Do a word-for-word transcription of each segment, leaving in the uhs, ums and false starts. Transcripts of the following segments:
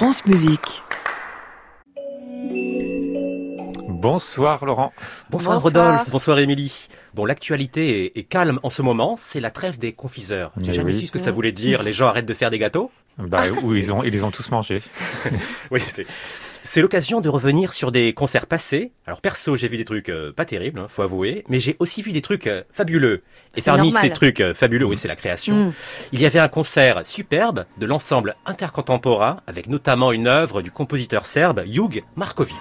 France Musique. Bonsoir Laurent. Bonsoir, Bonsoir Rodolphe, bonsoir Émilie. Bon, l'actualité est, est calme en ce moment, c'est la trêve des confiseurs. J'ai Mais jamais oui. su ce que ça voulait dire, les gens arrêtent de faire des gâteaux. Bah oui, ils, ont, ils les ont tous mangés. Oui, c'est... C'est l'occasion de revenir sur des concerts passés. Alors perso, j'ai vu des trucs euh, pas terribles, hein, faut avouer, mais j'ai aussi vu des trucs euh, fabuleux. Et c'est parmi normal. Ces trucs euh, fabuleux, mmh. oui, c'est la création. Mmh. Il y avait un concert superbe de l'ensemble intercontemporain, avec notamment une œuvre du compositeur serbe Jug Marković.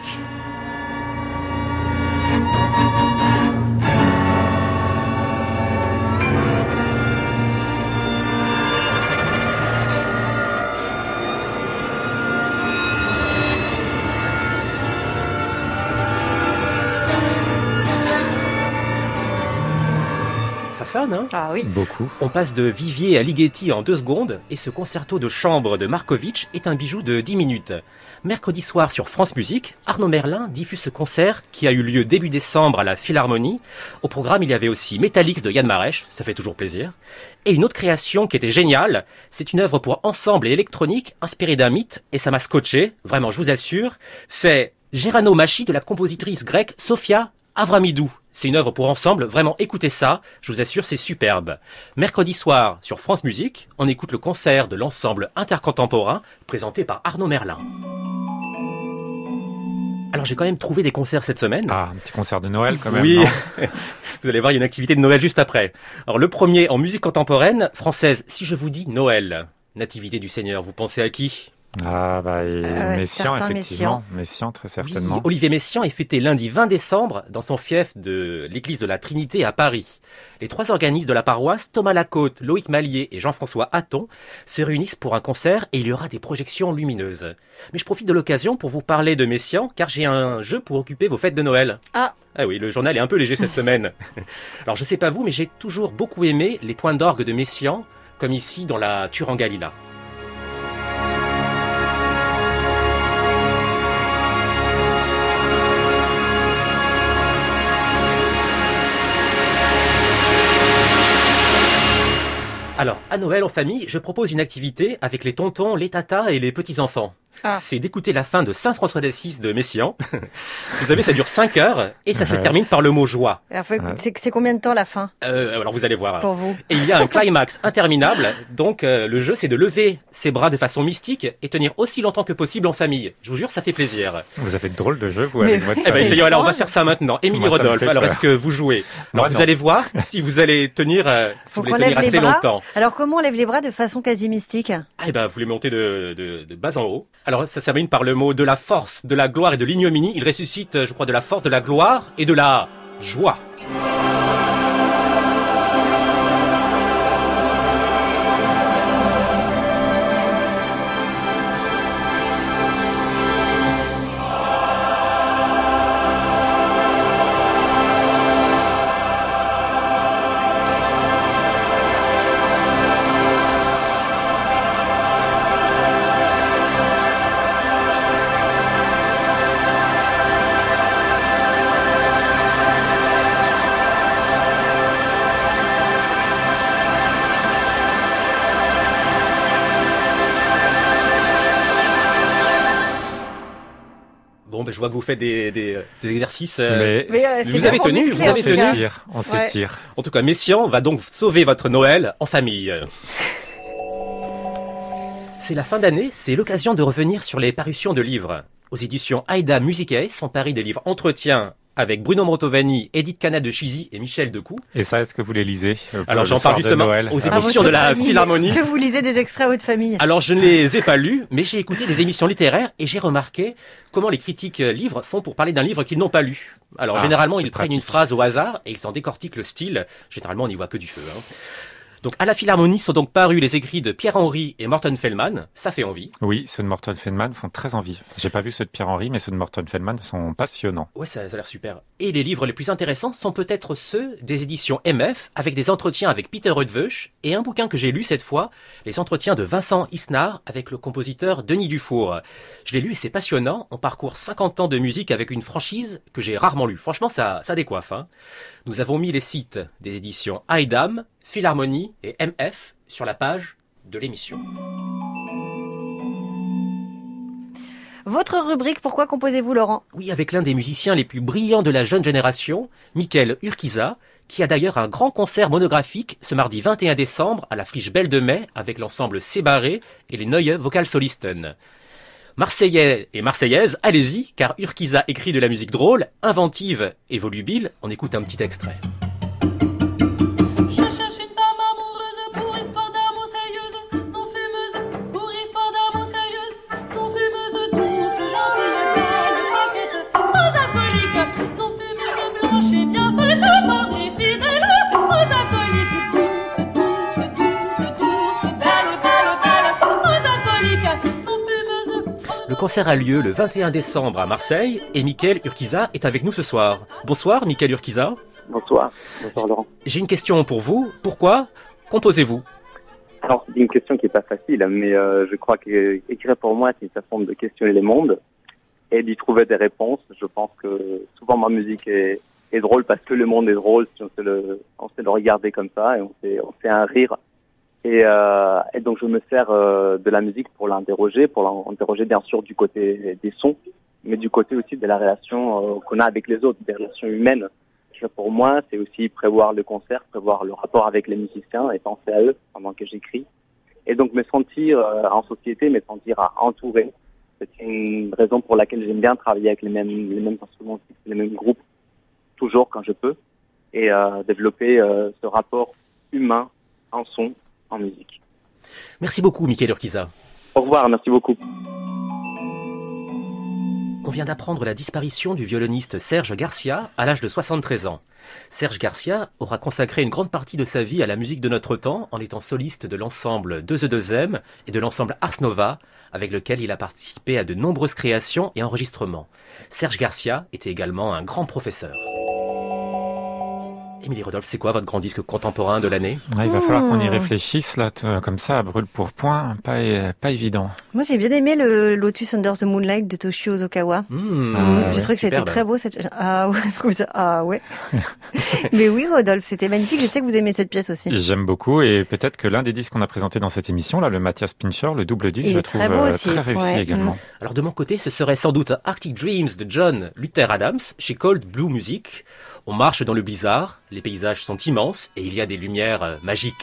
Ça sonne, hein ? Ah oui. Beaucoup. On passe de Vivier à Ligeti en deux secondes, et ce concerto de chambre de Marković est un bijou de dix minutes. Mercredi soir sur France Musique, Arnaud Merlin diffuse ce concert qui a eu lieu début décembre à la Philharmonie. Au programme, il y avait aussi Metallics de Yann Marèche, ça fait toujours plaisir. Et une autre création qui était géniale, c'est une œuvre pour ensemble et électronique inspirée d'un mythe, et ça m'a scotché, vraiment je vous assure, c'est Géranomachie de la compositrice grecque Sofia Avramidou. C'est une œuvre pour ensemble, vraiment écoutez ça, je vous assure c'est superbe. Mercredi soir sur France Musique, on écoute le concert de l'ensemble intercontemporain présenté par Arnaud Merlin. Alors j'ai quand même trouvé des concerts cette semaine. Ah, un petit concert de Noël quand même. Oui, non vous allez voir, il y a une activité de Noël juste après. Alors le premier en musique contemporaine française, si je vous dis Noël, Nativité du Seigneur, vous pensez à qui ? Ah bah et euh, Messiaen effectivement, Messiaen très certainement. Oui, Olivier Messiaen est fêté lundi vingt décembre dans son fief de l'église de la Trinité à Paris. Les trois organistes de la paroisse, Thomas Lacôte, Loïc Mallier et Jean-François Hatton, se réunissent pour un concert et il y aura des projections lumineuses. Mais je profite de l'occasion pour vous parler de Messiaen car j'ai un jeu pour occuper vos fêtes de Noël. Ah Ah oui, le journal est un peu léger cette semaine. Alors je sais pas vous, mais j'ai toujours beaucoup aimé les points d'orgue de Messiaen, comme ici dans la Turangalila. Alors, à Noël en famille, je propose une activité avec les tontons, les tatas et les petits-enfants. Ah. C'est d'écouter la fin de Saint François d'Assise de Messiaen. Vous savez, ça dure cinq heures et ça se termine par le mot joie. Alors, faut écouter, c'est, c'est combien de temps la fin ? euh, Alors vous allez voir. Pour vous. Et il y a un climax interminable. Donc euh, le jeu, c'est de lever ses bras de façon mystique et tenir aussi longtemps que possible en famille. Je vous jure, ça fait plaisir. Vous avez de drôles de jeux, vous, Mais avec votre Eh ben, essayons, alors on va faire ça maintenant. Émilie Rodolphe, alors est-ce que vous jouez ? Alors Moi, vous non. allez voir si vous allez tenir, euh, si Faut vous voulez tenir assez bras. longtemps. Alors comment on lève les bras de façon quasi mystique ? Ah, eh ben, vous les montez de, de, de bas en haut. Alors, ça termine par le mot de la force, de la gloire et de l'ignominie. Il ressuscite, je crois, de la force, de la gloire et de la joie. Bon, ben, je vois que vous faites des, des, des exercices. Euh, Mais, Mais euh, vous avez tenu, musclé, vous avez on tenu. s'étire, on s'étire. Ouais. En tout cas, Messiaen va donc sauver votre Noël en famille. C'est la fin d'année, c'est l'occasion de revenir sur les parutions de livres. Aux éditions Aida Musicae sont parus des livres Entretien avec Bruno Montovani, Edith Cana de Chizy et Michel Decou. Et ça, est-ce que vous les lisez euh, Alors j'en parle justement aux ah, éditions de la famille. Philharmonie. Est-ce que vous lisez des extraits à votre famille ? Alors je ne les ai pas lus, mais j'ai écouté des émissions littéraires et j'ai remarqué comment les critiques livres font pour parler d'un livre qu'ils n'ont pas lu. Alors ah, généralement ils prennent pratique. une phrase au hasard et ils en décortiquent le style. Généralement on n'y voit que du feu. Hein. Donc à la Philharmonie sont donc parus les écrits de Pierre-Henry et Morton Feldman. Ça fait envie. Oui, ceux de Morton Feldman font très envie. J'ai pas vu ceux de Pierre-Henry, mais ceux de Morton Feldman sont passionnants. Ouais, ça, ça a l'air super. Et les livres les plus intéressants sont peut-être ceux des éditions M F, avec des entretiens avec Peter Rudveuch, et un bouquin que j'ai lu cette fois, les entretiens de Vincent Isnard avec le compositeur Denis Dufour. Je l'ai lu et c'est passionnant. On parcourt cinquante ans de musique avec une franchise que j'ai rarement lue. Franchement, ça, ça décoiffe. Hein. Nous avons mis les sites des éditions Aidam, Philharmonie et M F sur la page de l'émission. Votre rubrique, pourquoi composez-vous, Laurent? Oui, avec l'un des musiciens les plus brillants de la jeune génération, Michael Urquiza, qui a d'ailleurs un grand concert monographique ce mardi vingt et un décembre à la Friche Belle de Mai avec l'ensemble Sébarré et les Neue Vokalsolisten. Marseillais et Marseillaises, allez-y, car Urquiza écrit de la musique drôle, inventive et volubile. On écoute un petit extrait. Le concert a lieu le vingt et un décembre à Marseille et Michael Urquiza est avec nous ce soir. Bonsoir Michael Urquiza. Bonsoir. Bonsoir Laurent. J'ai une question pour vous. Pourquoi composez-vous? Alors c'est une question qui est pas facile, mais euh, je crois qu'écrire pour moi c'est une façon de questionner le monde et d'y trouver des réponses. Je pense que souvent ma musique est, est drôle parce que le monde est drôle si on sait le, on sait le regarder comme ça et on fait, on fait un rire. Et, euh, et donc je me sers euh, de la musique pour l'interroger, pour l'interroger bien sûr du côté des sons, mais du côté aussi de la relation euh, qu'on a avec les autres, des relations humaines. Pour moi, c'est aussi prévoir le concert, prévoir le rapport avec les musiciens et penser à eux pendant que j'écris. Et donc me sentir euh, en société, me sentir entouré. C'est une raison pour laquelle j'aime bien travailler avec les mêmes, les mêmes instruments, les mêmes groupes, toujours quand je peux, et euh, développer euh, ce rapport humain en son, en musique. Merci beaucoup, Michael Urquiza. Au revoir, merci beaucoup. On vient d'apprendre la disparition du violoniste Serge Garcia à l'âge de soixante-treize ans. Serge Garcia aura consacré une grande partie de sa vie à la musique de notre temps en étant soliste de l'ensemble deux E deux M et de l'ensemble Ars Nova, avec lequel il a participé à de nombreuses créations et enregistrements. Serge Garcia était également un grand professeur. Émilie Rodolphe, c'est quoi votre grand disque contemporain de l'année? Ouais, il va falloir qu'on y réfléchisse, là, t- comme ça, à brûle pour point. Pas, é- pas évident. Moi, j'ai bien aimé le Lotus Under the Moonlight de Toshio Ozawa. Mmh, Ah, J'ai ouais, trouvé que c'était superbe. très beau. Cette... Ah ouais, comme ça. Ah ouais. Mais oui, Rodolphe, c'était magnifique. Je sais que vous aimez cette pièce aussi. J'aime beaucoup, et peut-être que l'un des disques qu'on a présenté dans cette émission, là, le Matthias Pincher, le double disque, Il je est trouve très beau euh, aussi. très réussi Ouais. également. Alors de mon côté, ce serait sans doute Arctic Dreams de John Luther Adams chez Cold Blue Music. On marche dans le blizzard, les paysages sont immenses et il y a des lumières euh, magiques.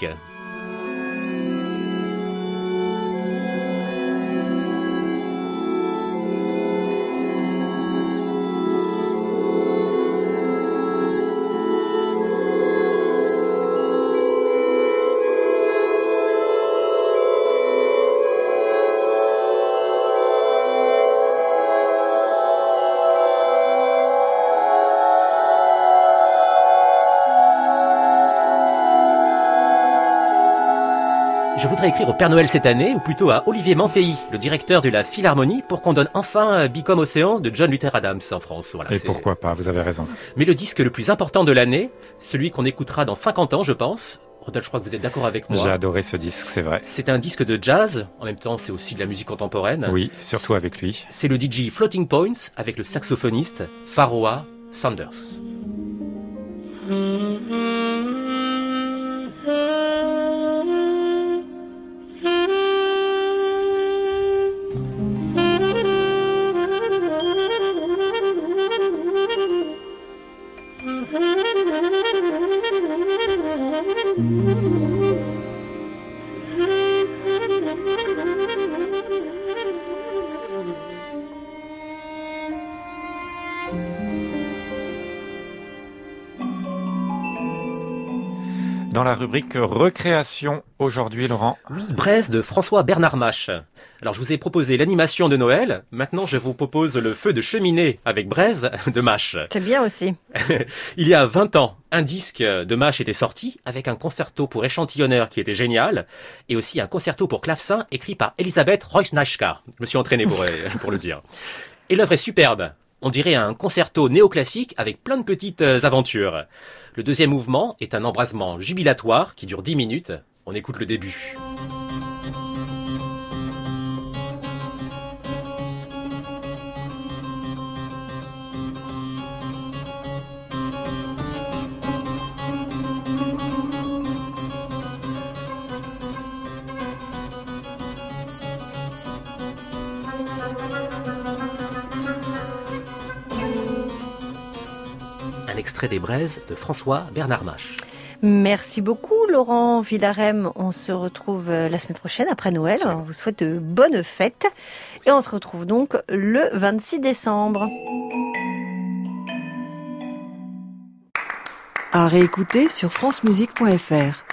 Je voudrais écrire au Père Noël cette année, ou plutôt à Olivier Mantéi, le directeur de la Philharmonie, pour qu'on donne enfin Become Océan de John Luther Adams en France. Voilà, Et c'est- pourquoi pas, vous avez raison. Mais le disque le plus important de l'année, celui qu'on écoutera dans cinquante ans, je pense. Rodolphe, je crois que vous êtes d'accord avec moi. J'ai adoré ce disque, c'est vrai. C'est un disque de jazz, en même temps c'est aussi de la musique contemporaine. Oui, surtout avec lui. C'est le D J Floating Points avec le saxophoniste Pharoah Sanders. Dans la rubrique recréation aujourd'hui, Laurent. Oui, Braise de François Bernard Mache. Alors je vous ai proposé l'animation de Noël, maintenant je vous propose le feu de cheminée avec Braise de Mache. C'est bien aussi. Il y a vingt ans, un disque de Mache était sorti avec un concerto pour échantillonneur qui était génial et aussi un concerto pour clavecin écrit par Elisabeth Reusnachka. Je me suis entraîné pour, pour le dire. Et l'œuvre est superbe. On dirait un concerto néoclassique avec plein de petites aventures. Le deuxième mouvement est un embrasement jubilatoire qui dure dix minutes. On écoute le début. un extrait des Braises de François Bernard Mache. Merci beaucoup Laurent Villarem. On se retrouve la semaine prochaine après Noël. On vous souhaite de bonnes fêtes. Et on se retrouve donc le vingt-six décembre. À réécouter sur francemusique point f r.